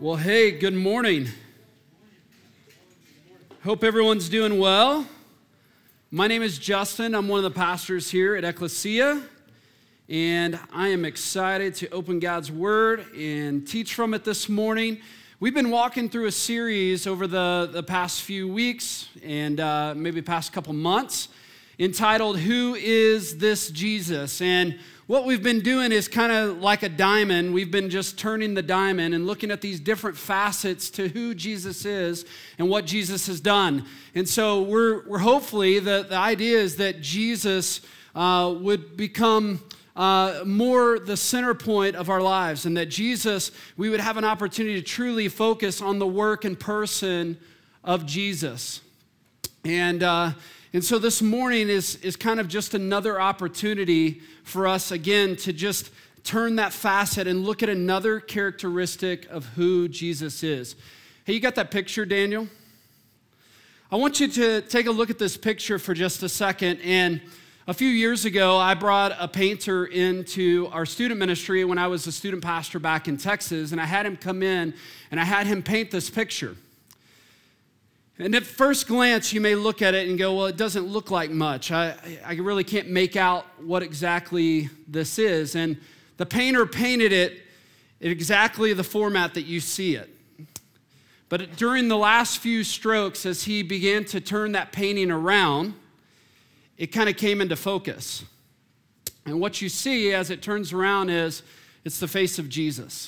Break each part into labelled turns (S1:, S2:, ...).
S1: Well, hey, good morning. Hope everyone's doing well. My name is Justin. I'm one of the pastors here at Ecclesia, and I am excited to open God's Word and teach from it this morning. We've been walking through a series over the past few weeks and maybe past couple months entitled, Who is This Jesus? And what we've been doing is kind of like a diamond. We've been just turning the diamond and looking at these different facets to who Jesus is and what Jesus has done. And so we're hopefully, the idea is that Jesus would become more the center point of our lives, and that Jesus, we would have an opportunity to truly focus on the work and person of Jesus. And so this morning is kind of just another opportunity for us, again, to just turn that facet and look at another characteristic of who Jesus is. Hey, you got that picture, Daniel? I want you to take a look at this picture for just a second. And a few years ago, I brought a painter into our student ministry when I was a student pastor back in Texas, and I had him come in and I had him paint this picture. And at first glance, you may look at it and go, well, it doesn't look like much. I really can't make out what exactly this is. And the painter painted it in exactly the format that you see it. But during the last few strokes, as he began to turn that painting around, it kind of came into focus. And what you see as it turns around is it's the face of Jesus.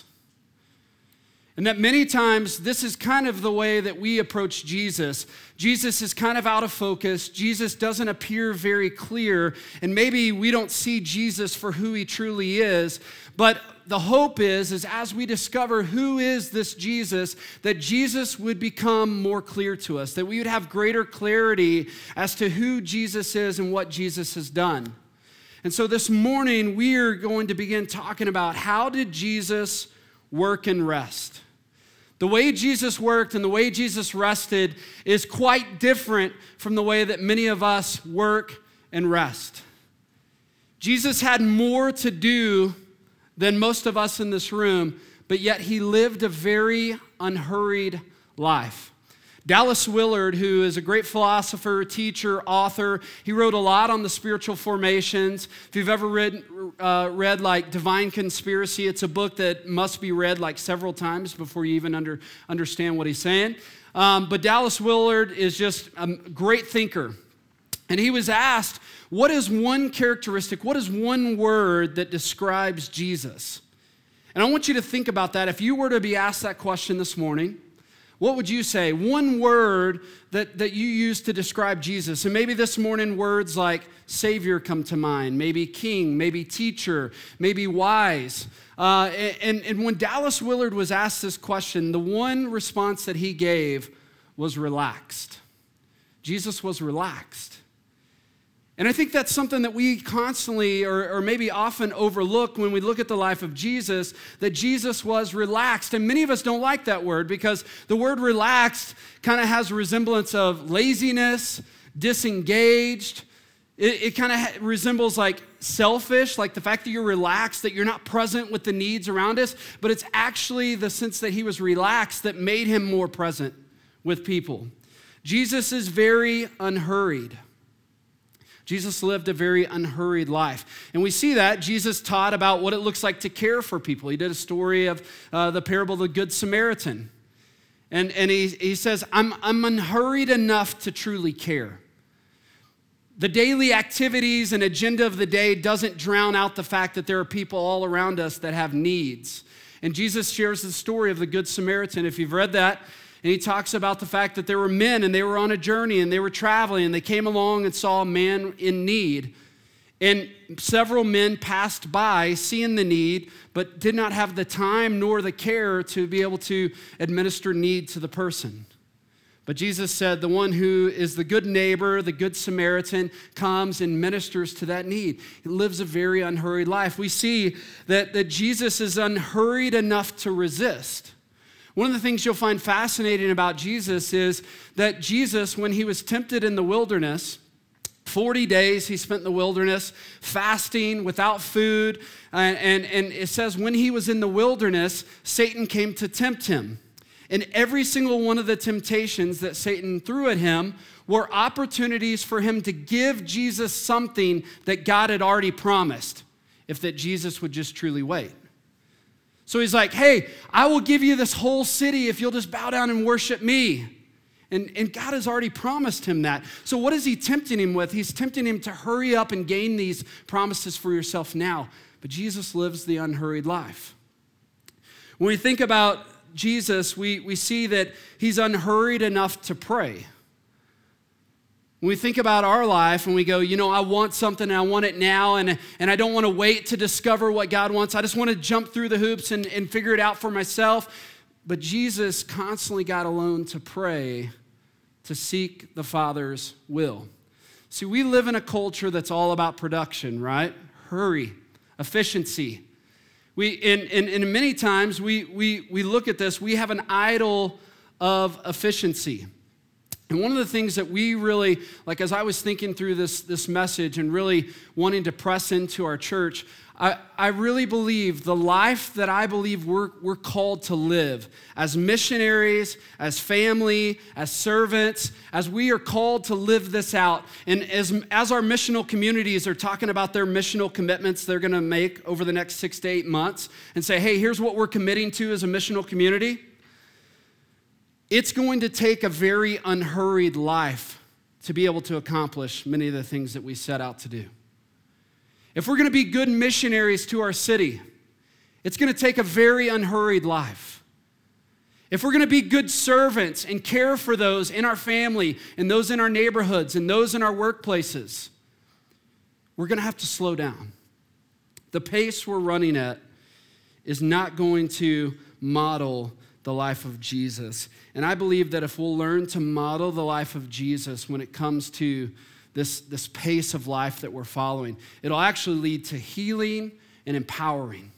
S1: And that many times, this is kind of the way that we approach Jesus. Jesus is kind of out of focus. Jesus doesn't appear very clear. And maybe we don't see Jesus for who he truly is. But the hope is as we discover who is this Jesus, that Jesus would become more clear to us, that we would have greater clarity as to who Jesus is and what Jesus has done. And so this morning, we are going to begin talking about how did Jesus work and rest? The way Jesus worked and the way Jesus rested is quite different from the way that many of us work and rest. Jesus had more to do than most of us in this room, but yet he lived a very unhurried life. Dallas Willard, who is a great philosopher, teacher, author, he wrote a lot on the spiritual formations. If you've ever read like Divine Conspiracy, it's a book that must be read like several times before you even understand what he's saying. But Dallas Willard is just a great thinker. And he was asked, what is one characteristic, what is one word that describes Jesus? And I want you to think about that. If you were to be asked that question this morning, what would you say? One word that you use to describe Jesus. And maybe this morning words like Savior come to mind, maybe King, maybe teacher, maybe wise. And when Dallas Willard was asked this question, the one response that he gave was relaxed. Jesus was relaxed. And I think that's something that we constantly or maybe often overlook when we look at the life of Jesus, that Jesus was relaxed. And many of us don't like that word because the word relaxed kind of has a resemblance of laziness, disengaged. It kind of resembles like selfish, like the fact that you're relaxed, that you're not present with the needs around us. But it's actually the sense that he was relaxed that made him more present with people. Jesus is very unhurried. Jesus lived a very unhurried life. And we see that Jesus taught about what it looks like to care for people. He did a story of the parable of the Good Samaritan. And he says, I'm unhurried enough to truly care. The daily activities and agenda of the day doesn't drown out the fact that there are people all around us that have needs. And Jesus shares the story of the Good Samaritan. If you've read that, and he talks about the fact that there were men and they were on a journey and they were traveling and they came along and saw a man in need. And several men passed by seeing the need, but did not have the time nor the care to be able to administer need to the person. But Jesus said the one who is the good neighbor, the good Samaritan, comes and ministers to that need. He lives a very unhurried life. We see that Jesus is unhurried enough to resist. One of the things you'll find fascinating about Jesus is that Jesus, when he was tempted in the wilderness, 40 days he spent in the wilderness, fasting, without food. And it says when he was in the wilderness, Satan came to tempt him. And every single one of the temptations that Satan threw at him were opportunities for him to give Jesus something that God had already promised, if that Jesus would just truly wait. So he's like, hey, I will give you this whole city if you'll just bow down and worship me. And God has already promised him that. So what is he tempting him with? He's tempting him to hurry up and gain these promises for yourself now. But Jesus lives the unhurried life. When we think about Jesus, we see that he's unhurried enough to pray. When we think about our life and we go, I want something and I want it now and I don't want to wait to discover what God wants. I just want to jump through the hoops and figure it out for myself. But Jesus constantly got alone to pray, to seek the Father's will. See, we live in a culture that's all about production, right? Hurry, efficiency. And many times we look at this, we have an idol of efficiency. And one of the things that we really, like as I was thinking through this message and really wanting to press into our church, I really believe the life that I believe we're called to live as missionaries, as family, as servants, as we are called to live this out. And as our missional communities are talking about their missional commitments they're going to make over the next 6 to 8 months and say, hey, here's what we're committing to as a missional community. It's going to take a very unhurried life to be able to accomplish many of the things that we set out to do. If we're going to be good missionaries to our city, it's going to take a very unhurried life. If we're going to be good servants and care for those in our family and those in our neighborhoods and those in our workplaces, we're going to have to slow down. The pace we're running at is not going to model the life of Jesus. And I believe that if we'll learn to model the life of Jesus when it comes to this pace of life that we're following, it'll actually lead to healing and empowering.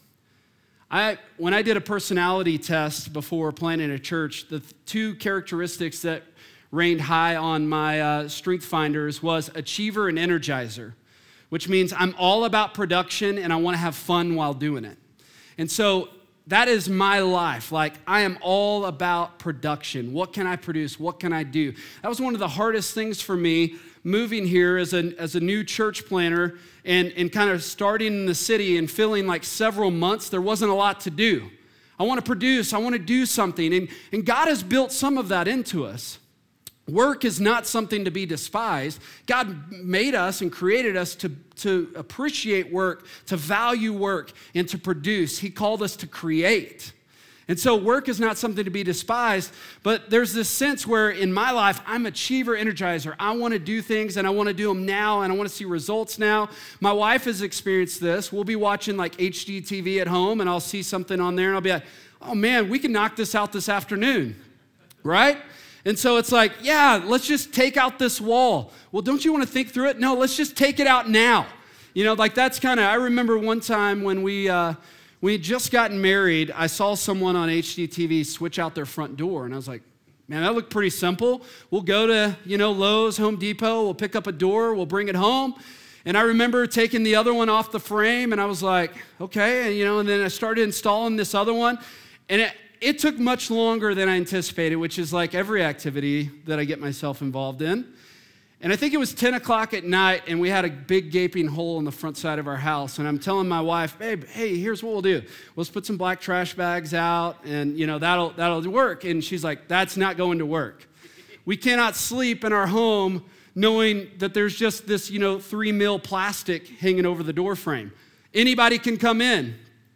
S1: When I did a personality test before planning a church, the two characteristics that reigned high on my strength finders was achiever and energizer, which means I'm all about production and I want to have fun while doing it. And so that is my life. Like, I am all about production. What can I produce? What can I do? That was one of the hardest things for me moving here as a new church planner and kind of starting in the city and feeling like several months there wasn't a lot to do. I want to produce. I want to do something. And God has built some of that into us. Work is not something to be despised. God made us and created us to appreciate work, to value work, and to produce. He called us to create. And so work is not something to be despised, but there's this sense where in my life, I'm achiever, energizer. I want to do things and I want to do them now and I want to see results now. My wife has experienced this. We'll be watching like HGTV at home and I'll see something on there and I'll be like, oh man, we can knock this out this afternoon, right? And so it's like, yeah, let's just take out this wall. Well, don't you want to think through it? No, let's just take it out now. Like that's kind of, I remember one time when we had just gotten married, I saw someone on HGTV switch out their front door. And I was like, man, that looked pretty simple. We'll go to, Lowe's, Home Depot. We'll pick up a door. We'll bring it home. And I remember taking the other one off the frame. And I was like, okay. And then I started installing this other one. And it took much longer than I anticipated, which is like every activity that I get myself involved in. And I think it was 10 o'clock at night, and we had a big gaping hole in the front side of our house. And I'm telling my wife, babe, hey, here's what we'll do. Let's put some black trash bags out, and that'll work. And she's like, that's not going to work. We cannot sleep in our home knowing that there's just this, 3 mil plastic hanging over the door frame. Anybody can come in.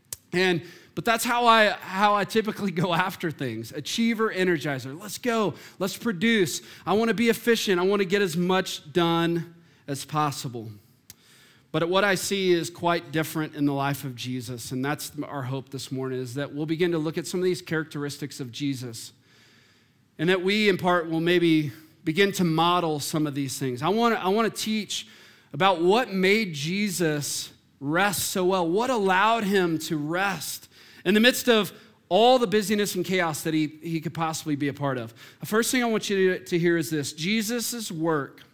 S1: But that's how I typically go after things. Achiever, energizer. Let's go. Let's produce. I want to be efficient. I want to get as much done as possible. But what I see is quite different in the life of Jesus, and that's our hope this morning, is that we'll begin to look at some of these characteristics of Jesus, and that we, in part, will maybe begin to model some of these things. I want to teach about what made Jesus rest so well, what allowed him to rest in the midst of all the busyness and chaos that he could possibly be a part of. The first thing I want you to hear is this: Jesus' work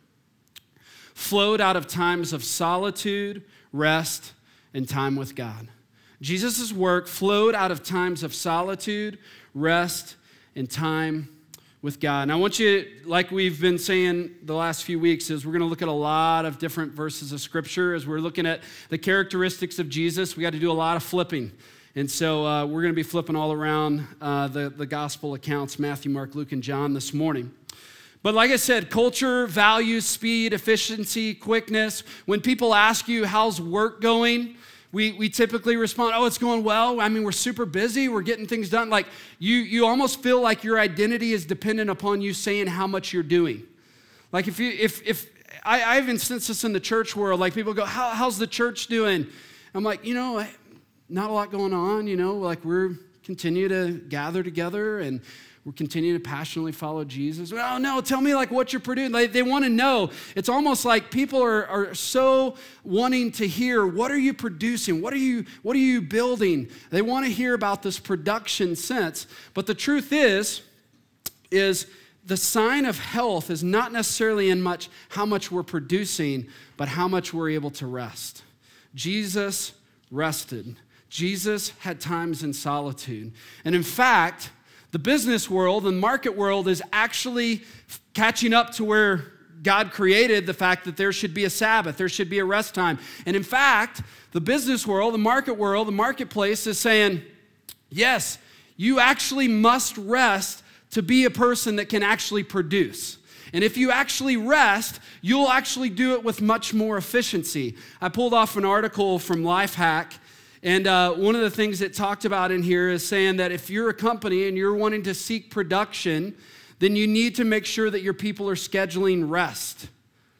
S1: flowed out of times of solitude, rest, and time with God. Jesus' work flowed out of times of solitude, rest, and time with God. And I want you, like we've been saying the last few weeks, is we're going to look at a lot of different verses of Scripture. As we're looking at the characteristics of Jesus, we got to do a lot of flipping. And so we're going to be flipping all around the gospel accounts, Matthew, Mark, Luke, and John this morning. But like I said, culture, values, speed, efficiency, quickness. When people ask you, how's work going? We typically respond, oh, it's going well. I mean, we're super busy. We're getting things done. Like you almost feel like your identity is dependent upon you saying how much you're doing. Like if I even sense this in the church world, like people go, how's the church doing? I'm like, not a lot going on, like we're continue to gather together and we're continuing to passionately follow Jesus. Oh, no, tell me like what you're producing. They want to know. It's almost like people are so wanting to hear, what are you producing? What are you building? They want to hear about this production sense. But the truth is the sign of health is not necessarily in how much we're producing, but how much we're able to rest. Jesus rested. Jesus had times in solitude. And in fact, the business world and market world is actually catching up to where God created the fact that there should be a Sabbath, there should be a rest time. And in fact, the business world, the marketplace is saying, yes, you actually must rest to be a person that can actually produce. And if you actually rest, you'll actually do it with much more efficiency. I pulled off an article from Lifehack. And one of the things it talked about in here is saying that if you're a company and you're wanting to seek production, then you need to make sure that your people are scheduling rest.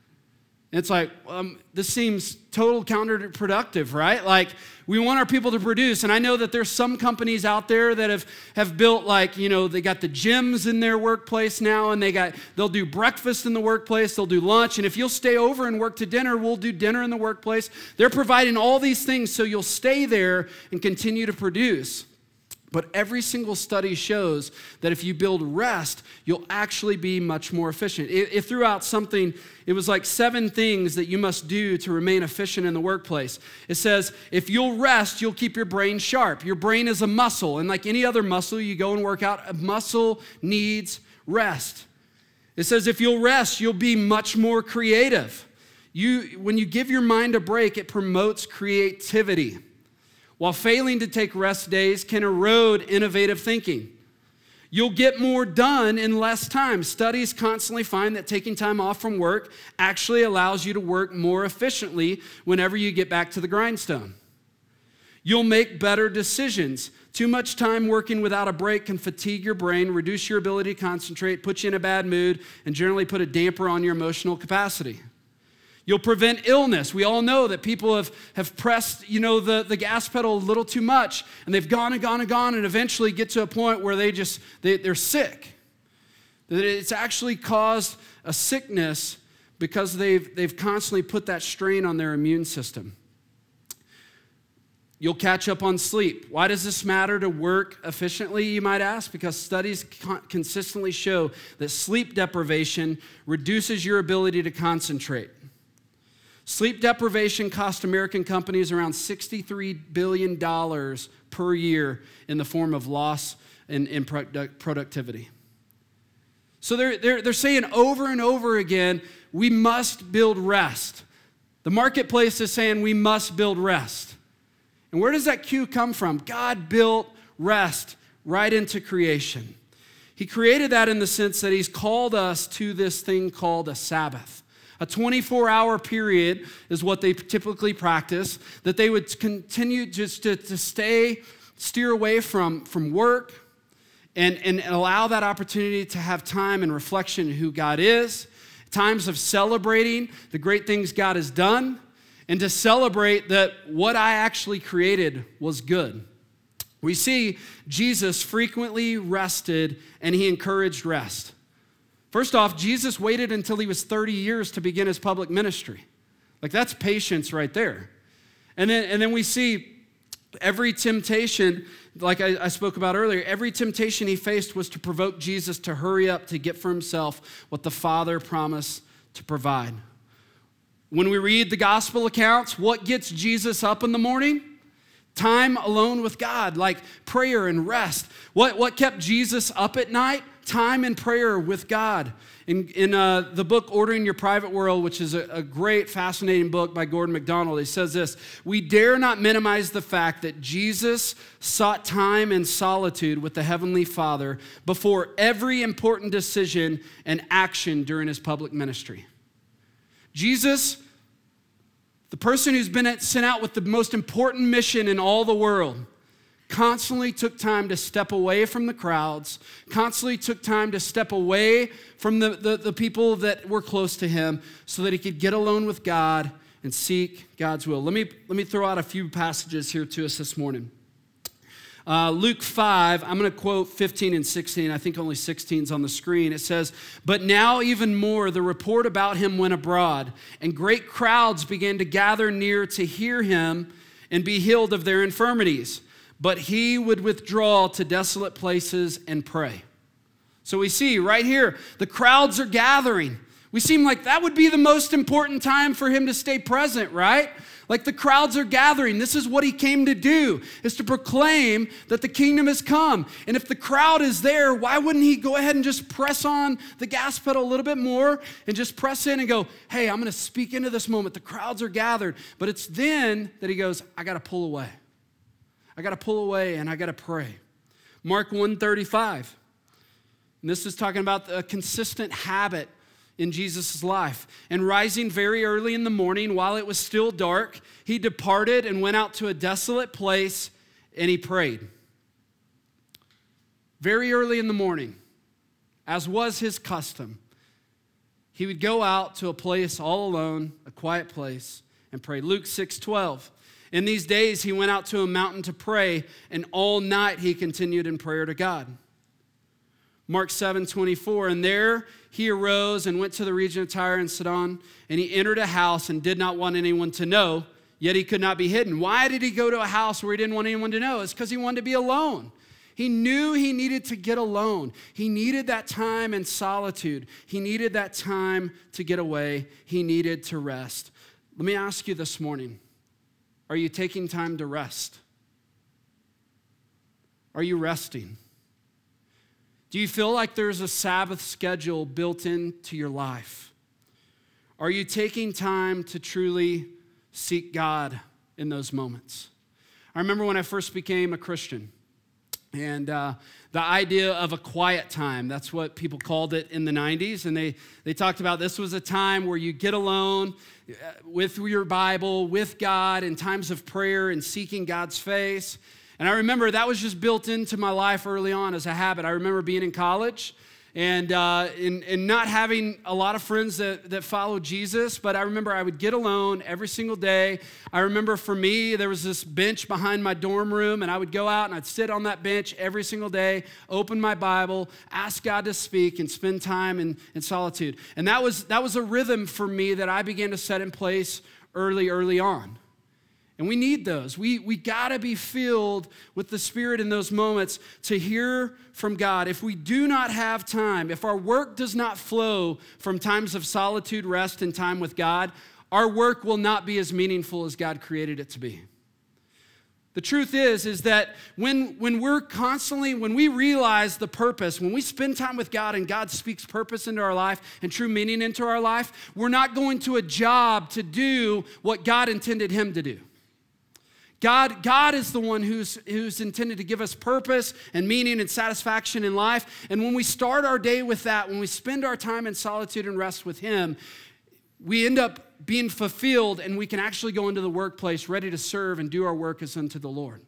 S1: And it's like, this seems total counterproductive, right? Like, we want our people to produce. And I know that there's some companies out there that have built like, they got the gyms in their workplace now, and they'll do breakfast in the workplace, they'll do lunch. And if you'll stay over and work to dinner, we'll do dinner in the workplace. They're providing all these things so you'll stay there and continue to produce. But every single study shows that if you build rest, you'll actually be much more efficient. It threw out something, it was like 7 things that you must do to remain efficient in the workplace. It says, if you'll rest, you'll keep your brain sharp. Your brain is a muscle, and like any other muscle, you go and work out, a muscle needs rest. It says, if you'll rest, you'll be much more creative. When you give your mind a break, it promotes creativity, while failing to take rest days can erode innovative thinking. You'll get more done in less time. Studies constantly find that taking time off from work actually allows you to work more efficiently whenever you get back to the grindstone. You'll make better decisions. Too much time working without a break can fatigue your brain, reduce your ability to concentrate, put you in a bad mood, and generally put a damper on your emotional capacity. You'll prevent illness. We all know that people have pressed, the gas pedal a little too much, and they've gone and eventually get to a point where they're sick. That it's actually caused a sickness because they've constantly put that strain on their immune system. You'll catch up on sleep. Why does this matter to work efficiently, you might ask? Because studies consistently show that sleep deprivation reduces your ability to concentrate. Sleep deprivation cost American companies around $63 billion per year in the form of loss in productivity. So they're saying over and over again, we must build rest. The marketplace is saying we must build rest. And where does that cue come from? God built rest right into creation. He created that in the sense that he's called us to this thing called a Sabbath. A 24-hour period is what they typically practice, that they would continue just to steer away from work and allow that opportunity to have time and reflection of who God is, times of celebrating the great things God has done, and to celebrate that what I actually created was good. We see Jesus frequently rested and he encouraged rest. First off, Jesus waited until he was 30 years to begin his public ministry. Like, that's patience right there. And then we see every temptation, like I spoke about earlier, every temptation he faced was to provoke Jesus to hurry up to get for himself what the Father promised to provide. When we read the gospel accounts, what gets Jesus up in the morning? Time alone with God, like prayer and rest. What kept Jesus up at night? Time in prayer with God. In the book Ordering Your Private World, which is a great, fascinating book by Gordon MacDonald, he says this: "We dare not minimize the fact that Jesus sought time and solitude with the Heavenly Father before every important decision and action during his public ministry." Jesus, the person who's been sent out with the most important mission in all the world, constantly took time to step away from the crowds, constantly took time to step away from the people that were close to him so that he could get alone with God and seek God's will. Let me throw out a few passages here to us this morning. Luke 5, I'm going to quote 15 and 16. I think only 16 is on the screen. It says, "But now even more, the report about him went abroad, and great crowds began to gather near to hear him and be healed of their infirmities. But he would withdraw to desolate places and pray." So we see right here, the crowds are gathering. We seem like that would be the most important time for him to stay present, right? Like the crowds are gathering. This is what he came to do, is to proclaim that the kingdom has come. And if the crowd is there, why wouldn't he go ahead and just press on the gas pedal a little bit more and just press in and go, hey, I'm going to speak into this moment. The crowds are gathered. But it's then that he goes, I got to pull away. I got to pull away and I got to pray. Mark 1:35. And this is talking about a consistent habit in Jesus' life. "And rising very early in the morning, while it was still dark, he departed and went out to a desolate place and he prayed." Very early in the morning, as was his custom, he would go out to a place all alone, a quiet place, and pray. Luke 6:12. "In these days he went out to a mountain to pray, and all night he continued in prayer to God." Mark 7:24, "And there he arose and went to the region of Tyre and Sidon, and he entered a house and did not want anyone to know, yet he could not be hidden." Why did he go to a house where he didn't want anyone to know? It's because he wanted to be alone. He knew he needed to get alone. He needed that time in solitude. He needed that time to get away. He needed to rest. Let me ask you this morning, are you taking time to rest? Are you resting? Do you feel like there's a Sabbath schedule built into your life? Are you taking time to truly seek God in those moments? I remember when I first became a Christian, and the idea of a quiet time, that's what people called it in the 90s, and they talked about this was a time where you get alone with your Bible, with God, in times of prayer and seeking God's face. And I remember that was just built into my life early on as a habit. I remember being in college and not having a lot of friends that followed Jesus, but I remember I would get alone every single day. I remember for me, there was this bench behind my dorm room, and I would go out and I'd sit on that bench every single day, open my Bible, ask God to speak, and spend time in solitude. And that was a rhythm for me that I began to set in place early on. And we need those. We got to be filled with the Spirit in those moments to hear from God. If we do not have time, if our work does not flow from times of solitude, rest, and time with God, our work will not be as meaningful as God created it to be. The truth is that when we realize the purpose, when we spend time with God and God speaks purpose into our life and true meaning into our life, we're not going to a job to do what God intended him to do. God is the one who's intended to give us purpose and meaning and satisfaction in life. And when we start our day with that, when we spend our time in solitude and rest with him, we end up being fulfilled and we can actually go into the workplace ready to serve and do our work as unto the Lord.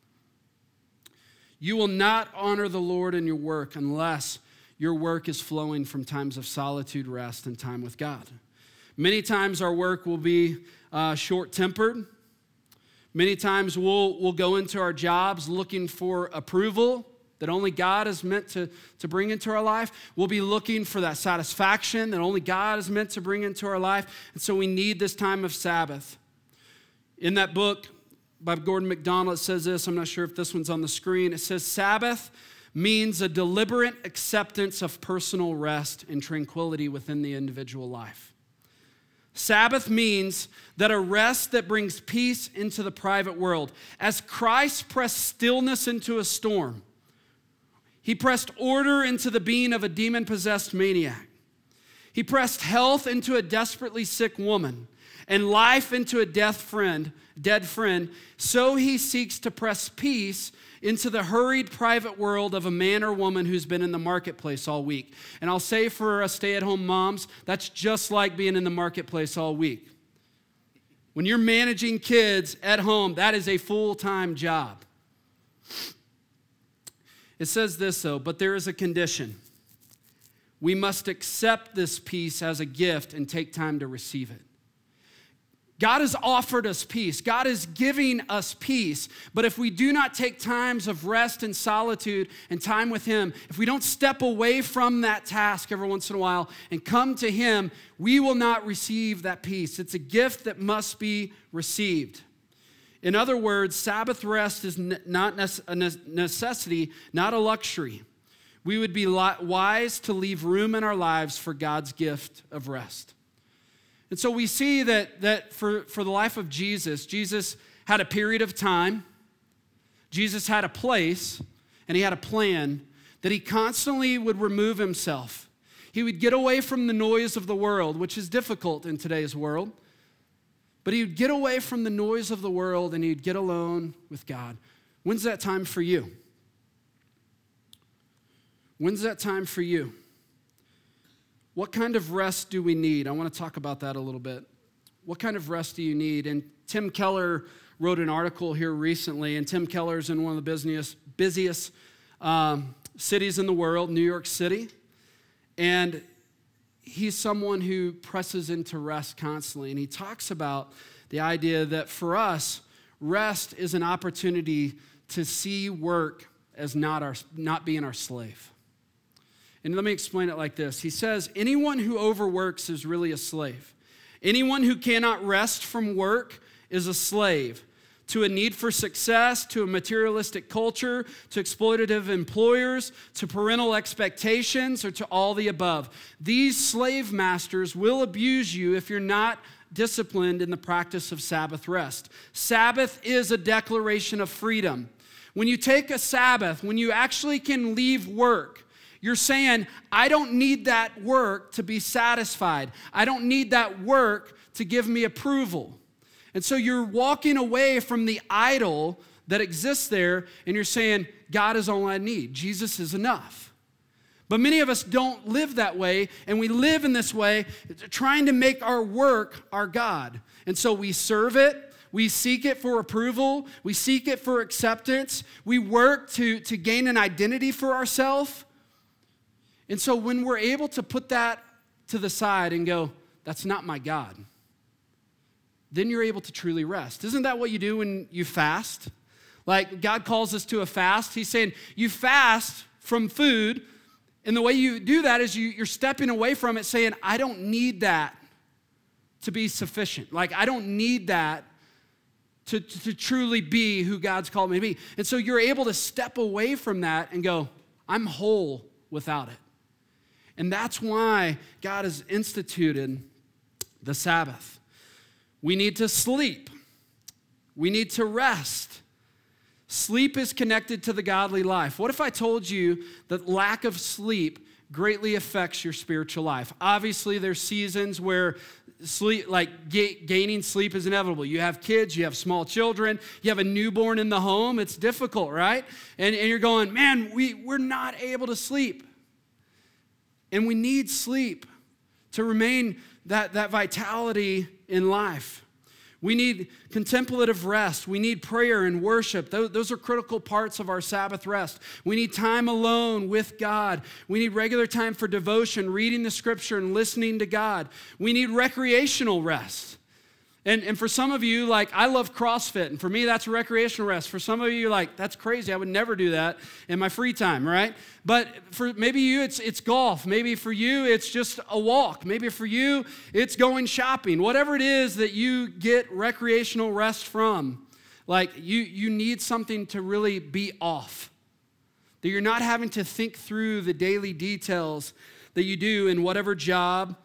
S1: You will not honor the Lord in your work unless your work is flowing from times of solitude, rest, and time with God. Many times our work will be short-tempered. Many times we'll go into our jobs looking for approval that only God is meant to bring into our life. We'll be looking for that satisfaction that only God is meant to bring into our life. And so we need this time of Sabbath. In that book by Gordon MacDonald, it says this. I'm not sure if this one's on the screen. It says, Sabbath means a deliberate acceptance of personal rest and tranquility within the individual life. Sabbath means that a rest that brings peace into the private world. As Christ pressed stillness into a storm, he pressed order into the being of a demon-possessed maniac. He pressed health into a desperately sick woman and life into a dead friend. So he seeks to press peace into the hurried private world of a man or woman who's been in the marketplace all week. And I'll say for us stay-at-home moms, that's just like being in the marketplace all week. When you're managing kids at home, that is a full-time job. It says this, though, but there is a condition. We must accept this peace as a gift and take time to receive it. God has offered us peace. God is giving us peace. But if we do not take times of rest and solitude and time with Him, if we don't step away from that task every once in a while and come to Him, we will not receive that peace. It's a gift that must be received. In other words, Sabbath rest is not a necessity, not a luxury. We would be wise to leave room in our lives for God's gift of rest. And so we see that for the life of Jesus, Jesus had a period of time, Jesus had a place, and He had a plan that He constantly would remove Himself. He would get away from the noise of the world, which is difficult in today's world. But He would get away from the noise of the world and He'd get alone with God. When's that time for you? When's that time for you? What kind of rest do we need? I want to talk about that a little bit. What kind of rest do you need? And Tim Keller wrote an article here recently, and Tim Keller's in one of the busiest cities in the world, New York City. And he's someone who presses into rest constantly. And he talks about the idea that for us, rest is an opportunity to see work as not being our slave. And let me explain it like this. He says, anyone who overworks is really a slave. Anyone who cannot rest from work is a slave to a need for success, to a materialistic culture, to exploitative employers, to parental expectations, or to all the above. These slave masters will abuse you if you're not disciplined in the practice of Sabbath rest. Sabbath is a declaration of freedom. When you take a Sabbath, when you actually can leave work, you're saying, I don't need that work to be satisfied. I don't need that work to give me approval. And so you're walking away from the idol that exists there, and you're saying, God is all I need. Jesus is enough. But many of us don't live that way, and we live in this way, trying to make our work our God. And so we serve it. We seek it for approval. We seek it for acceptance. We work to gain an identity for ourselves. And so when we're able to put that to the side and go, that's not my God, then you're able to truly rest. Isn't that what you do when you fast? Like God calls us to a fast. He's saying you fast from food, and the way you do that is you're stepping away from it saying, I don't need that to be sufficient. Like I don't need that to truly be who God's called me to be. And so you're able to step away from that and go, I'm whole without it. And that's why God has instituted the Sabbath. We need to sleep. We need to rest. Sleep is connected to the godly life. What if I told you that lack of sleep greatly affects your spiritual life? Obviously, there's seasons where sleep, like gaining sleep is inevitable. You have kids, you have small children, you have a newborn in the home. It's difficult, right? And you're going, man, we're not able to sleep. And we need sleep to remain that vitality in life. We need contemplative rest. We need prayer and worship. Those are critical parts of our Sabbath rest. We need time alone with God. We need regular time for devotion, reading the scripture and listening to God. We need recreational rest. And for some of you, like, I love CrossFit, and for me, that's recreational rest. For some of you, like, that's crazy. I would never do that in my free time, right? But for maybe you, it's golf. Maybe for you, it's just a walk. Maybe for you, it's going shopping. Whatever it is that you get recreational rest from, like, you need something to really be off. That you're not having to think through the daily details that you do in whatever job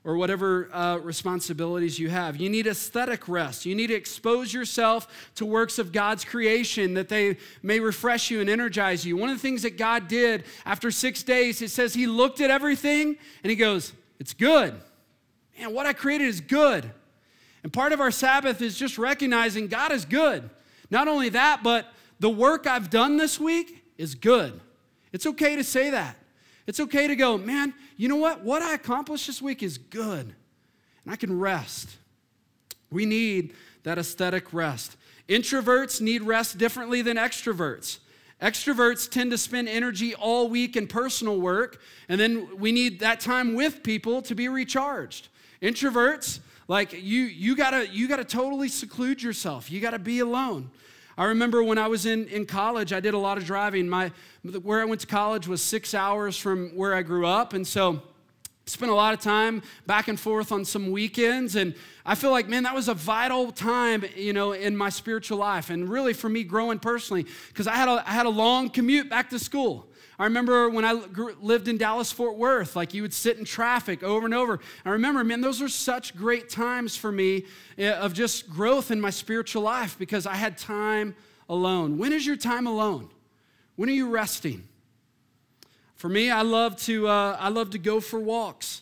S1: or whatever responsibilities you have. You need aesthetic rest. You need to expose yourself to works of God's creation that they may refresh you and energize you. One of the things that God did after 6 days, it says he looked at everything and he goes, it's good. Man, what I created is good. And part of our Sabbath is just recognizing God is good. Not only that, but the work I've done this week is good. It's okay to say that. It's okay to go, man, you know what? What I accomplished this week is good, and I can rest. We need that aesthetic rest. Introverts need rest differently than extroverts. Extroverts tend to spend energy all week in personal work, and then we need that time with people to be recharged. Introverts, like you gotta totally seclude yourself. You gotta be alone. I remember when I was in college, I did a lot of driving. Where I went to college was 6 hours from where I grew up, and so I spent a lot of time back and forth on some weekends, and I feel like, man, that was a vital time, in my spiritual life, and really for me growing personally, because I had a long commute back to school. I remember when I lived in Dallas-Fort Worth, like you would sit in traffic over and over. I remember, man, those were such great times for me of just growth in my spiritual life because I had time alone. When is your time alone? When are you resting? For me, I love to go for walks.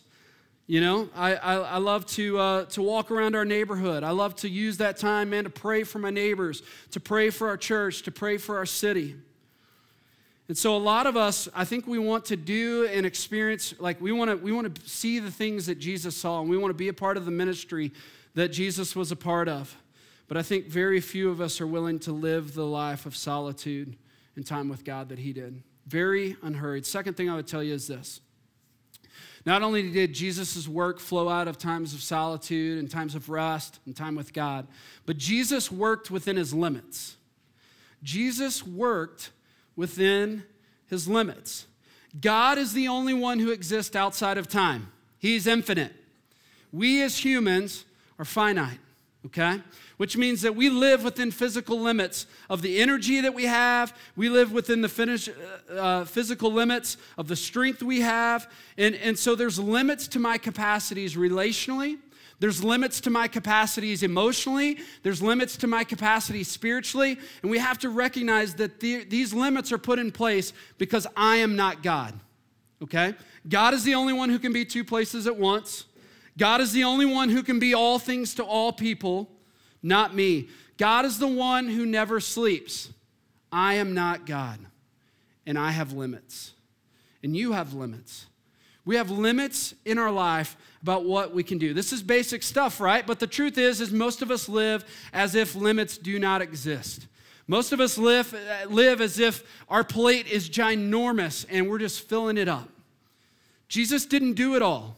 S1: I love to walk around our neighborhood. I love to use that time, man, to pray for my neighbors, to pray for our church, to pray for our city. And so a lot of us, I think we want to do and experience, like we want to see the things that Jesus saw, and we want to be a part of the ministry that Jesus was a part of. But I think very few of us are willing to live the life of solitude and time with God that he did. Very unhurried. Second thing I would tell you is this. Not only did Jesus' work flow out of times of solitude and times of rest and time with God, but Jesus worked within his limits. Jesus worked within his limits. God is the only one who exists outside of time. He's infinite. We as humans are finite, okay? Which means that we live within physical limits of the energy that we have. We live within the physical limits of the strength we have. And so there's limits to my capacities relationally. There's limits to my capacities emotionally. There's limits to my capacities spiritually. And we have to recognize that these limits are put in place because I am not God, okay? God is the only one who can be two places at once. God is the only one who can be all things to all people, not me. God is the one who never sleeps. I am not God, and I have limits, and you have limits. We have limits in our life about what we can do. This is basic stuff, right? But the truth is most of us live as if limits do not exist. Most of us live as if our plate is ginormous and we're just filling it up. Jesus didn't do it all.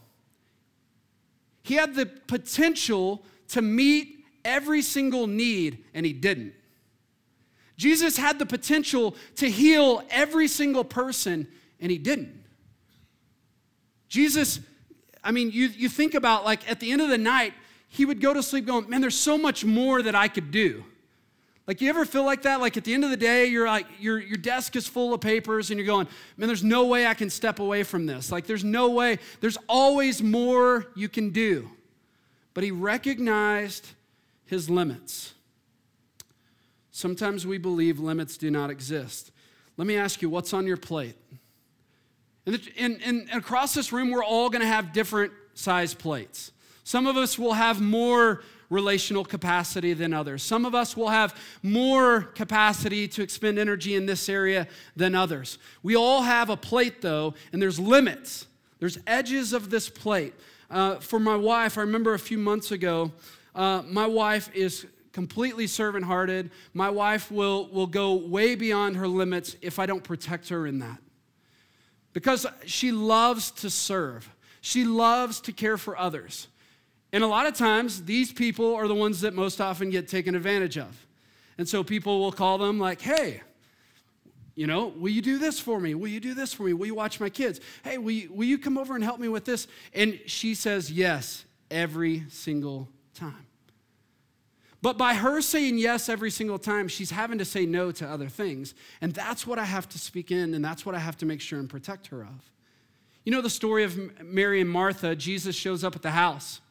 S1: He had the potential to meet every single need, and he didn't. Jesus had the potential to heal every single person, and he didn't. Jesus, you think about, like, at the end of the night, he would go to sleep going, man, there's so much more that I could do. Like, you ever feel like that? Like, at the end of the day, you're like, your desk is full of papers, and you're going, man, there's no way I can step away from this. Like, there's no way. There's always more you can do. But he recognized his limits. Sometimes we believe limits do not exist. Let me ask you, what's on your plate? And across this room, we're all going to have different size plates. Some of us will have more relational capacity than others. Some of us will have more capacity to expend energy in this area than others. We all have a plate, though, and there's limits. There's edges of this plate. For my wife, I remember a few months ago, my wife is completely servant-hearted. My wife will go way beyond her limits if I don't protect her in that. Because she loves to serve. She loves to care for others. And a lot of times, these people are the ones that most often get taken advantage of. And so people will call them like, hey, will you do this for me? Will you do this for me? Will you watch my kids? Hey, will you come over and help me with this? And she says yes every single time. But by her saying yes every single time, she's having to say no to other things. And that's what I have to speak in, and that's what I have to make sure and protect her of. You know the story of Mary and Martha. Jesus shows up at the house.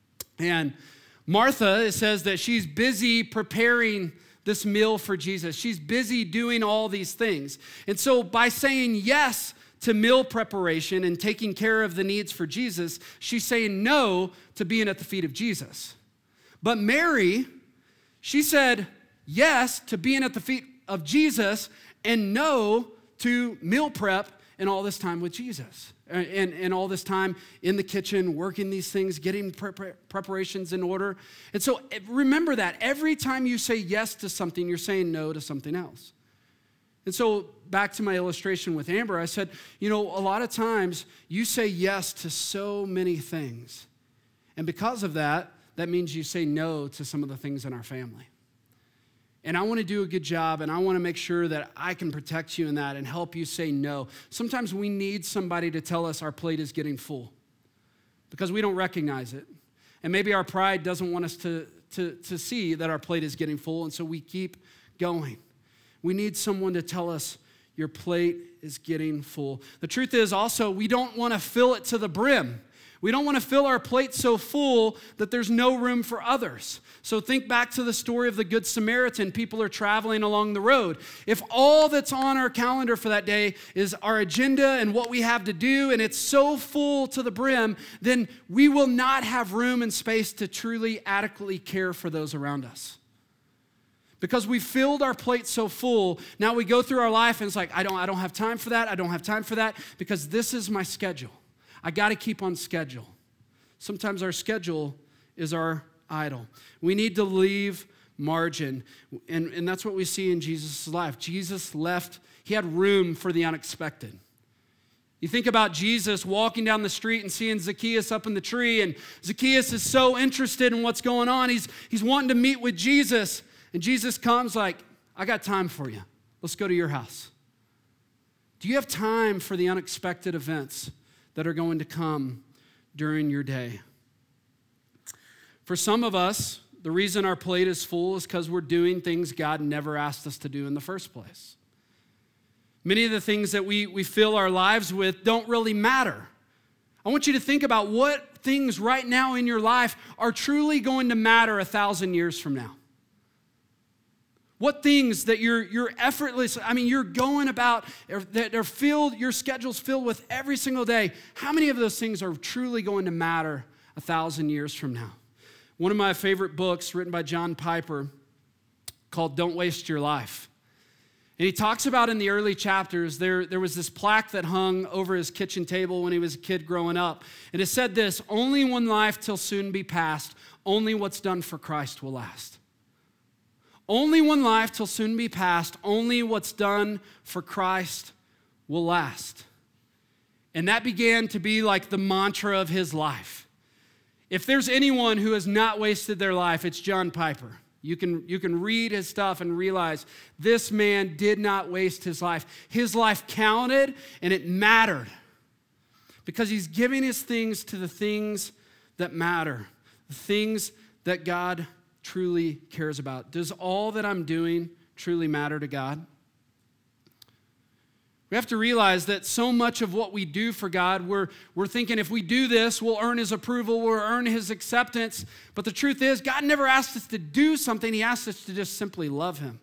S1: And Martha, it says that she's busy preparing this meal for Jesus. She's busy doing all these things. And so by saying yes to meal preparation and taking care of the needs for Jesus, she's saying no to being at the feet of Jesus. But Mary, she said yes to being at the feet of Jesus and no to meal prep and all this time with Jesus. And all this time in the kitchen, working these things, getting preparations in order. And so remember that. Every time you say yes to something, you're saying no to something else. And so back to my illustration with Amber, I said, a lot of times you say yes to so many things. And because of that, that means you say no to some of the things in our family. And I want to do a good job, and I want to make sure that I can protect you in that and help you say no. Sometimes we need somebody to tell us our plate is getting full because we don't recognize it. And maybe our pride doesn't want us to see that our plate is getting full, and so we keep going. We need someone to tell us your plate is getting full. The truth is also we don't want to fill it to the brim. We don't want to fill our plate so full that there's no room for others. So think back to the story of the Good Samaritan. People are traveling along the road. If all that's on our calendar for that day is our agenda and what we have to do, and it's so full to the brim, then we will not have room and space to truly adequately care for those around us. Because we filled our plate so full, now we go through our life and it's like, I don't have time for that. I don't have time for that because this is my schedule. I got to keep on schedule. Sometimes our schedule is our idol. We need to leave margin. And that's what we see in Jesus' life. Jesus left, he had room for the unexpected. You think about Jesus walking down the street and seeing Zacchaeus up in the tree, and Zacchaeus is so interested in what's going on. He's wanting to meet with Jesus. And Jesus comes like, I got time for you. Let's go to your house. Do you have time for the unexpected events that are going to come during your day? For some of us, the reason our plate is full is because we're doing things God never asked us to do in the first place. Many of the things that we fill our lives with don't really matter. I want you to think about what things right now in your life are truly going to matter 1,000 years from now. What things that you're effortless, you're going about, that are filled, your schedule's filled with every single day. How many of those things are truly going to matter 1,000 years from now? One of my favorite books, written by John Piper, called Don't Waste Your Life. And he talks about in the early chapters, there was this plaque that hung over his kitchen table when he was a kid growing up. And it said this, only one life till soon be past, only what's done for Christ will last. Only one life till soon be past, only what's done for Christ will last. And that began to be like the mantra of his life. If there's anyone who has not wasted their life, it's John Piper. You can read his stuff and realize this man did not waste his life. His life counted and it mattered because he's giving his things to the things that matter, the things that God truly cares about. Does all that I'm doing truly matter to God? We have to realize that so much of what we do for God, we're thinking if we do this, we'll earn his approval, we'll earn his acceptance. But the truth is, God never asked us to do something. He asked us to just simply love him.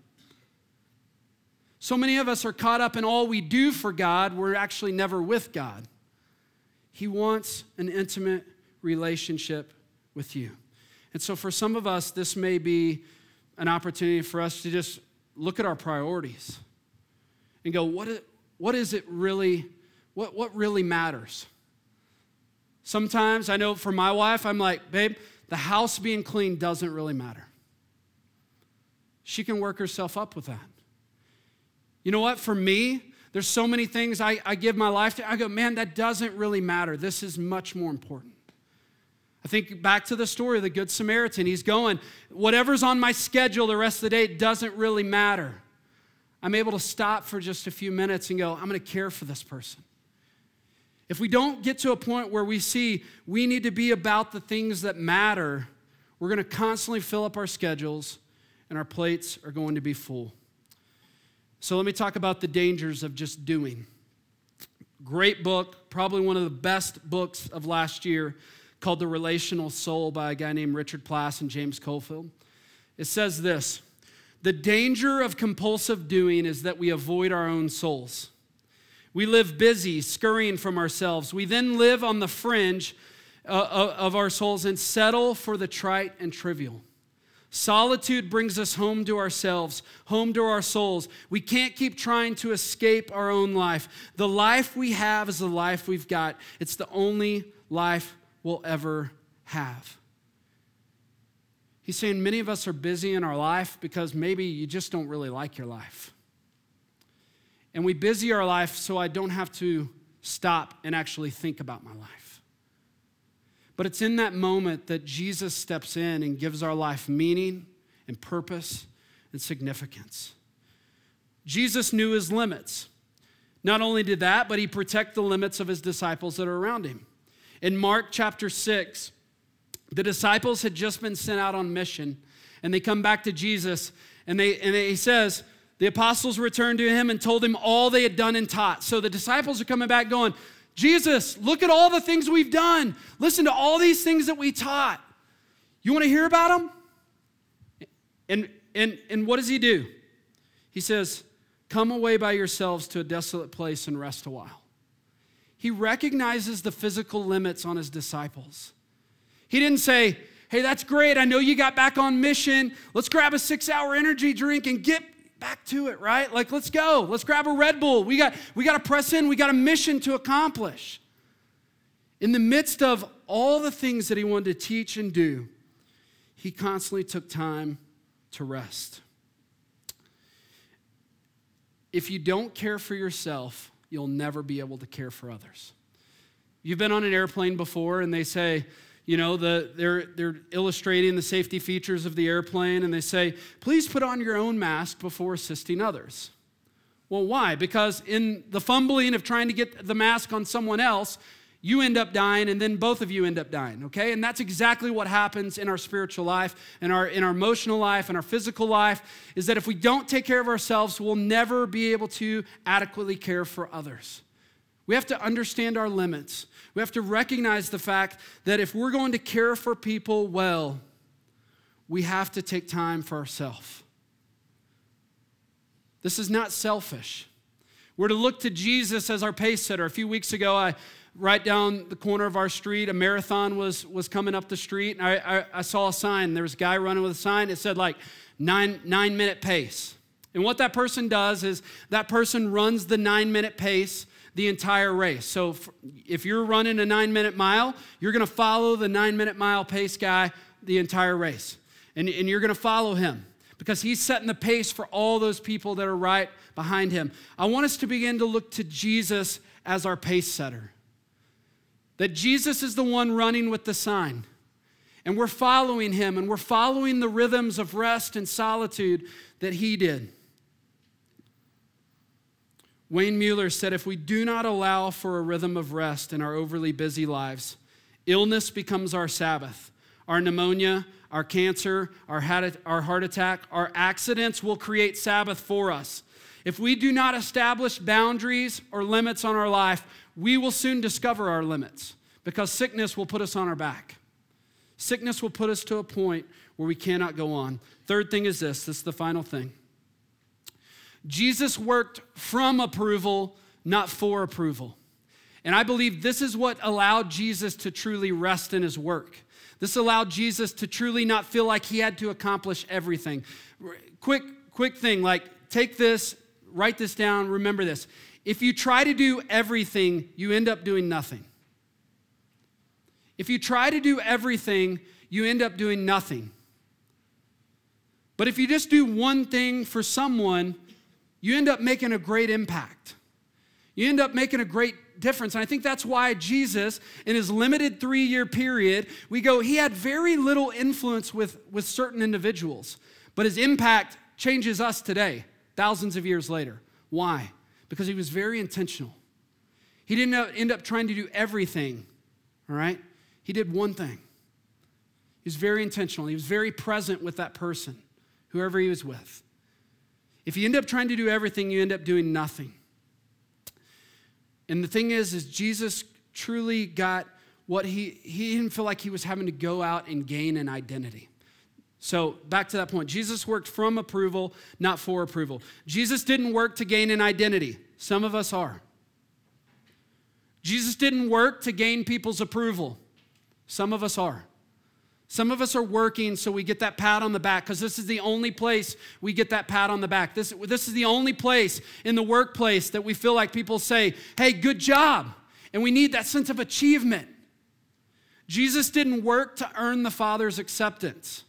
S1: So many of us are caught up in all we do for God. We're actually never with God. He wants an intimate relationship with you. And so for some of us, this may be an opportunity for us to just look at our priorities and go, what is it really, what really matters? Sometimes I know for my wife, I'm like, babe, the house being clean doesn't really matter. She can work herself up with that. You know what? For me, there's so many things I give my life to. I go, man, that doesn't really matter. This is much more important. I think back to the story of the Good Samaritan. He's going, whatever's on my schedule the rest of the day, it doesn't really matter. I'm able to stop for just a few minutes and go, I'm going to care for this person. If we don't get to a point where we see we need to be about the things that matter, we're going to constantly fill up our schedules and our plates are going to be full. So let me talk about the dangers of just doing. great book, probably one of the best books of last year, called The Relational Soul by a guy named Richard Plass and James Cofield. It says this: the danger of compulsive doing is that we avoid our own souls. We live busy, scurrying from ourselves. We then live on the fringe of our souls and settle for the trite and trivial. Solitude brings us home to ourselves, home to our souls. We can't keep trying to escape our own life. The life we have is the life we've got. It's the only life we'll ever have. He's saying many of us are busy in our life because maybe you just don't really like your life. And we busy our life so I don't have to stop and actually think about my life. But it's in that moment that Jesus steps in and gives our life meaning and purpose and significance. Jesus knew his limits. Not only did that, but he protected the limits of his disciples that are around him. In Mark chapter 6, the disciples had just been sent out on mission, and they come back to Jesus, and he says, the apostles returned to him and told him all they had done and taught. So the disciples are coming back going, Jesus, look at all the things we've done. Listen to all these things that we taught. You want to hear about them? And what does he do? He says, come away by yourselves to a desolate place and rest a while. He recognizes the physical limits on his disciples. He didn't say, hey, that's great. I know you got back on mission. Let's grab a 6-hour energy drink and get back to it, right? Like, let's go. Let's grab a Red Bull. We got to press in. We got a mission to accomplish. In the midst of all the things that he wanted to teach and do, he constantly took time to rest. If you don't care for yourself, you'll never be able to care for others. You've been on an airplane before, and they say, you know, they're illustrating the safety features of the airplane, and they say, please put on your own mask before assisting others. Well, why? Because in the fumbling of trying to get the mask on someone else, you end up dying, and then both of you end up dying, okay? And that's exactly what happens in our spiritual life, in our emotional life, in our physical life, is that if we don't take care of ourselves, we'll never be able to adequately care for others. We have to understand our limits. We have to recognize the fact that if we're going to care for people well, we have to take time for ourselves. This is not selfish. We're to look to Jesus as our pace setter. A few weeks ago, right down the corner of our street, a marathon was coming up the street, and I saw a sign. There was a guy running with a sign. It said like 9-minute pace. And what that person does is that person runs the 9-minute pace the entire race. So if you're running a 9-minute mile, you're going to follow the 9-minute mile pace guy the entire race. And you're going to follow him because he's setting the pace for all those people that are right behind him. I want us to begin to look to Jesus as our pace setter. That Jesus is the one running with the sign. And we're following him, and we're following the rhythms of rest and solitude that he did. Wayne Mueller said, if we do not allow for a rhythm of rest in our overly busy lives, illness becomes our Sabbath. Our pneumonia, our cancer, our heart attack, our accidents will create Sabbath for us. If we do not establish boundaries or limits on our life, we will soon discover our limits because sickness will put us on our back. Sickness will put us to a point where we cannot go on. Third thing is this is the final thing. Jesus worked from approval, not for approval. And I believe this is what allowed Jesus to truly rest in his work. This allowed Jesus to truly not feel like he had to accomplish everything. Quick thing, like take this, write this down, remember this. If you try to do everything, you end up doing nothing. If you try to do everything, you end up doing nothing. But if you just do one thing for someone, you end up making a great impact. You end up making a great difference. And I think that's why Jesus, in his limited 3-year period, he had very little influence with certain individuals. But his impact changes us today, thousands of years later. Why? Because he was very intentional. He didn't end up trying to do everything, all right? He did one thing. He was very intentional. He was very present with that person, whoever he was with. If you end up trying to do everything, you end up doing nothing. And the thing is Jesus truly got what he didn't feel like he was having to go out and gain an identity. So back to that point, Jesus worked from approval, not for approval. Jesus didn't work to gain an identity. Some of us are. Jesus didn't work to gain people's approval. Some of us are. Some of us are working so we get that pat on the back, because this is the only place we get that pat on the back. This is the only place in the workplace that we feel like people say, hey, good job. And we need that sense of achievement. Jesus didn't work to earn the Father's acceptance.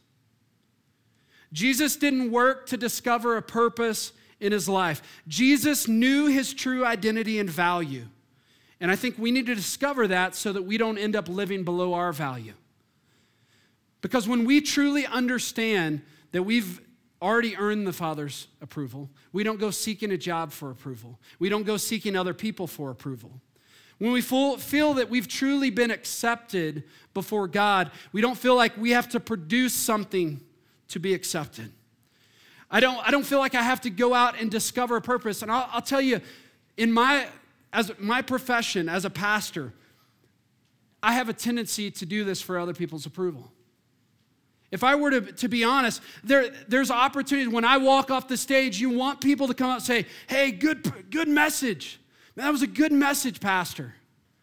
S1: Jesus didn't work to discover a purpose in his life. Jesus knew his true identity and value. And I think we need to discover that so that we don't end up living below our value. Because when we truly understand that we've already earned the Father's approval, we don't go seeking a job for approval. We don't go seeking other people for approval. When we feel that we've truly been accepted before God, we don't feel like we have to produce something to be accepted. I don't feel like I have to go out and discover a purpose. And I'll tell you, as my profession as a pastor, I have a tendency to do this for other people's approval. If I were to be honest, there's opportunities when I walk off the stage, you want people to come out and say, hey, good message. Man, that was a good message, Pastor.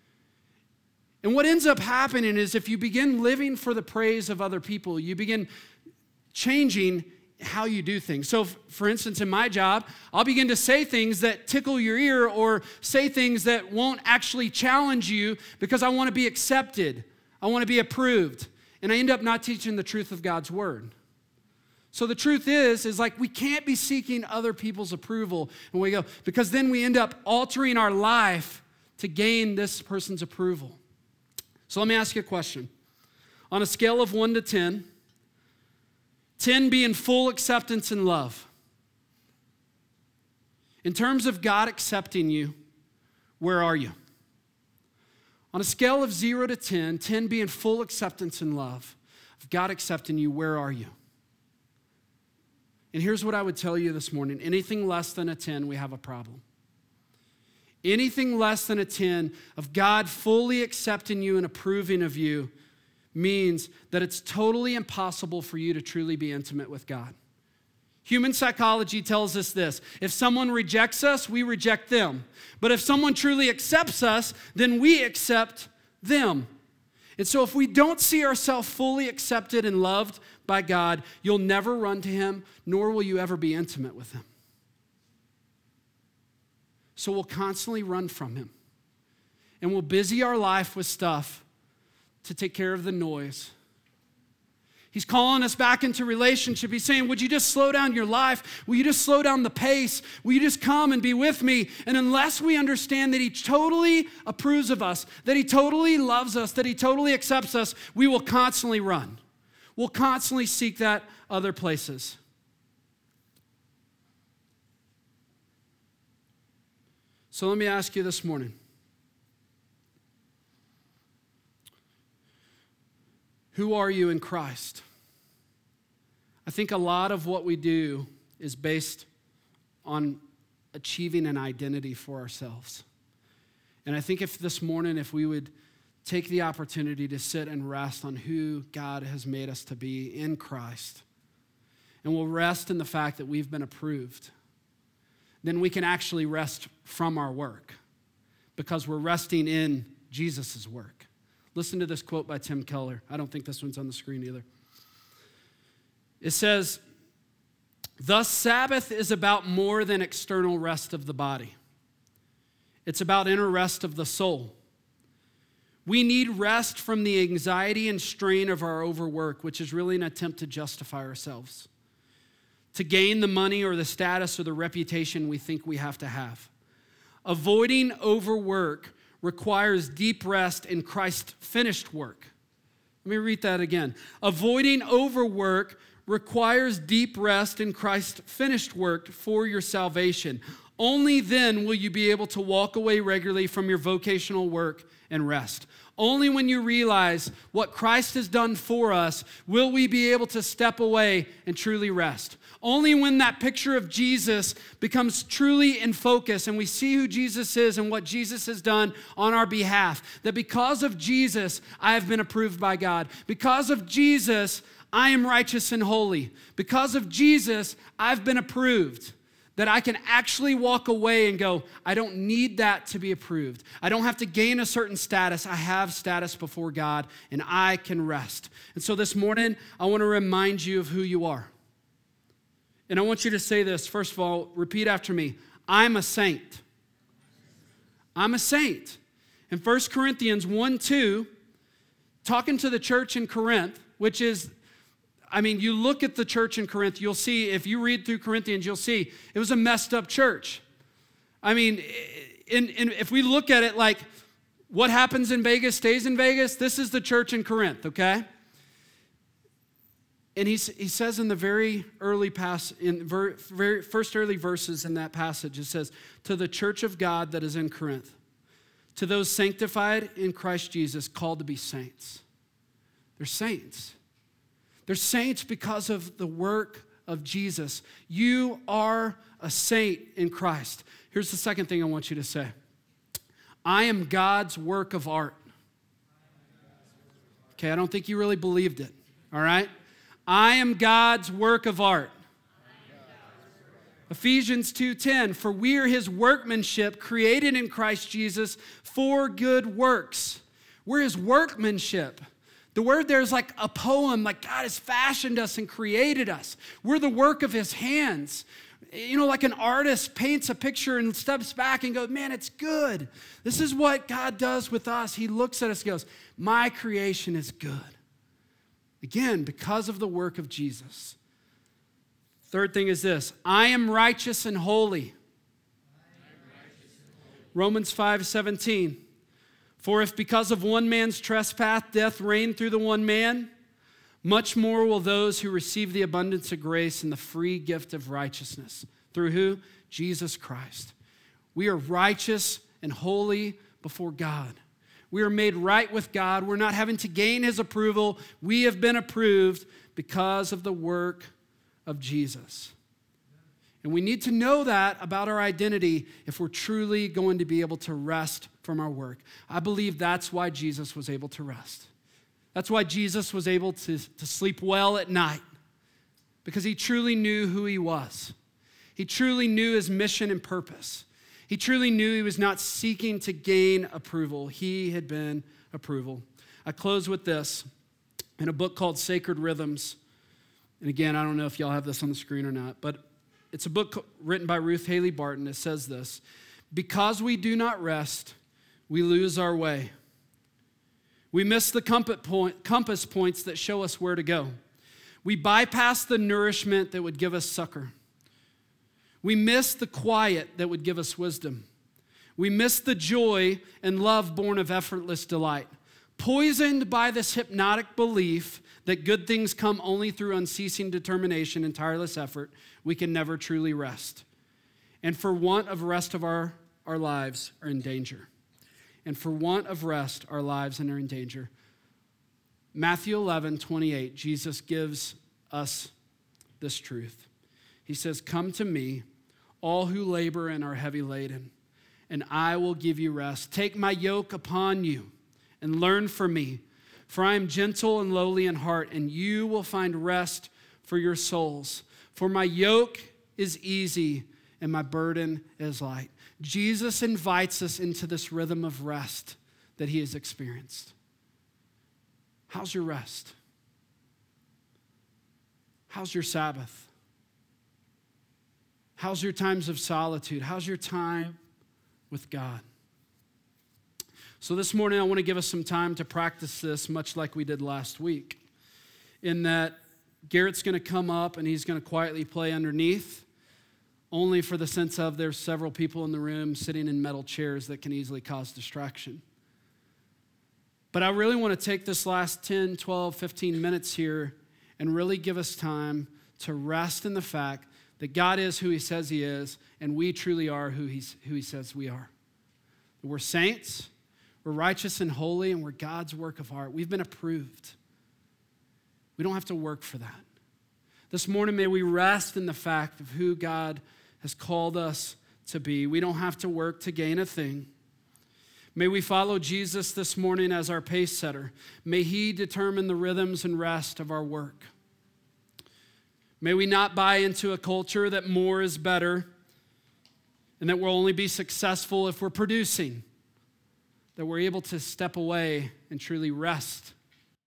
S1: And what ends up happening is if you begin living for the praise of other people, you begin changing how you do things. So, for instance, in my job, I'll begin to say things that tickle your ear or say things that won't actually challenge you because I want to be accepted. I want to be approved. And I end up not teaching the truth of God's word. So the truth is like we can't be seeking other people's approval. And we go, because then we end up altering our life to gain this person's approval. So let me ask you a question. On a scale of 1 to 10, 10 being full acceptance and love. In terms of God accepting you, where are you? On a scale of 0 to 10, 10 being full acceptance and love, of God accepting you, where are you? And here's what I would tell you this morning. Anything less than a 10, we have a problem. Anything less than a 10 of God fully accepting you and approving of you means that it's totally impossible for you to truly be intimate with God. Human psychology tells us this. If someone rejects us, we reject them. But if someone truly accepts us, then we accept them. And so if we don't see ourselves fully accepted and loved by God, you'll never run to him, nor will you ever be intimate with him. So we'll constantly run from him. And we'll busy our life with stuff to take care of the noise. He's calling us back into relationship. He's saying, would you just slow down your life? Will you just slow down the pace? Will you just come and be with me? And unless we understand that he totally approves of us, that he totally loves us, that he totally accepts us, we will constantly run. We'll constantly seek that other places. So let me ask you this morning. Who are you in Christ? I think a lot of what we do is based on achieving an identity for ourselves. And I think if this morning, if we would take the opportunity to sit and rest on who God has made us to be in Christ, and we'll rest in the fact that we've been approved, then we can actually rest from our work because we're resting in Jesus' work. Listen to this quote by Tim Keller. I don't think this one's on the screen either. It says, "Thus Sabbath is about more than external rest of the body. It's about inner rest of the soul. We need rest from the anxiety and strain of our overwork, which is really an attempt to justify ourselves, to gain the money or the status or the reputation we think we have to have. Avoiding overwork requires deep rest in Christ's finished work." Let me read that again. Avoiding overwork requires deep rest in Christ's finished work for your salvation. Only then will you be able to walk away regularly from your vocational work and rest. Only when you realize what Christ has done for us will we be able to step away and truly rest. Only when that picture of Jesus becomes truly in focus and we see who Jesus is and what Jesus has done on our behalf, that because of Jesus, I have been approved by God. Because of Jesus, I am righteous and holy. Because of Jesus, I've been approved. That I can actually walk away and go, I don't need that to be approved. I don't have to gain a certain status. I have status before God, and I can rest. And so this morning, I want to remind you of who you are. And I want you to say this. First of all, repeat after me. I'm a saint. I'm a saint. In 1 Corinthians 1:2, talking to the church in Corinth, which is, you look at the church in Corinth, you'll see, if you read through Corinthians, you'll see it was a messed up church. If we look at it like what happens in Vegas stays in Vegas, this is the church in Corinth, okay? And he says in the very early very first early verses in that passage, it says, to the church of God that is in Corinth, to those sanctified in Christ Jesus, called to be saints. They're saints. They're saints because of the work of Jesus. You are a saint in Christ. Here's the second thing I want you to say. I am God's work of art. Okay, I don't think you really believed it, all right? I am God's work of art. Ephesians 2:10, for we are his workmanship created in Christ Jesus for good works. We're his workmanship. The word there is like a poem, like God has fashioned us and created us. We're the work of his hands. Like an artist paints a picture and steps back and goes, man, it's good. This is what God does with us. He looks at us and goes, my creation is good. Again, because of the work of Jesus. Third thing is this, I am righteous and holy. Romans 5:17. For if because of one man's trespass death reigned through the one man, much more will those who receive the abundance of grace and the free gift of righteousness. Through who? Jesus Christ. We are righteous and holy before God. We are made right with God. We're not having to gain his approval. We have been approved because of the work of Jesus. And we need to know that about our identity if we're truly going to be able to rest from our work. I believe that's why Jesus was able to rest. That's why Jesus was able to sleep well at night, because he truly knew who he was. He truly knew his mission and purpose. He truly knew he was not seeking to gain approval. He had been approval. I close with this. In a book called Sacred Rhythms, and again, I don't know if y'all have this on the screen or not, but it's a book written by Ruth Haley Barton. It says this, because we do not rest, we lose our way. We miss the compass points that show us where to go. We bypass the nourishment that would give us succor. We miss the quiet that would give us wisdom. We miss the joy and love born of effortless delight. Poisoned by this hypnotic belief that good things come only through unceasing determination and tireless effort, we can never truly rest. And for want of rest of our lives are in danger. And for want of rest, our lives are in danger. Matthew 11:28, Jesus gives us this truth. He says, come to me, all who labor and are heavy laden, and I will give you rest. Take my yoke upon you and learn from me, for I am gentle and lowly in heart, and you will find rest for your souls. For my yoke is easy and my burden is light. Jesus invites us into this rhythm of rest that he has experienced. How's your rest? How's your Sabbath? How's your times of solitude? How's your time with God? So this morning, I want to give us some time to practice this much like we did last week, in that Garrett's going to come up and he's going to quietly play underneath, only for the sense of there's several people in the room sitting in metal chairs that can easily cause distraction. But I really want to take this last 10, 12, 15 minutes here and really give us time to rest in the fact that God is who he says he is, and we truly are who he says we are. We're saints, we're righteous and holy, and we're God's work of art. We've been approved. We don't have to work for that. This morning, may we rest in the fact of who God has called us to be. We don't have to work to gain a thing. May we follow Jesus this morning as our pace setter. May he determine the rhythms and rest of our work. May we not buy into a culture that more is better and that we'll only be successful if we're producing, that we're able to step away and truly rest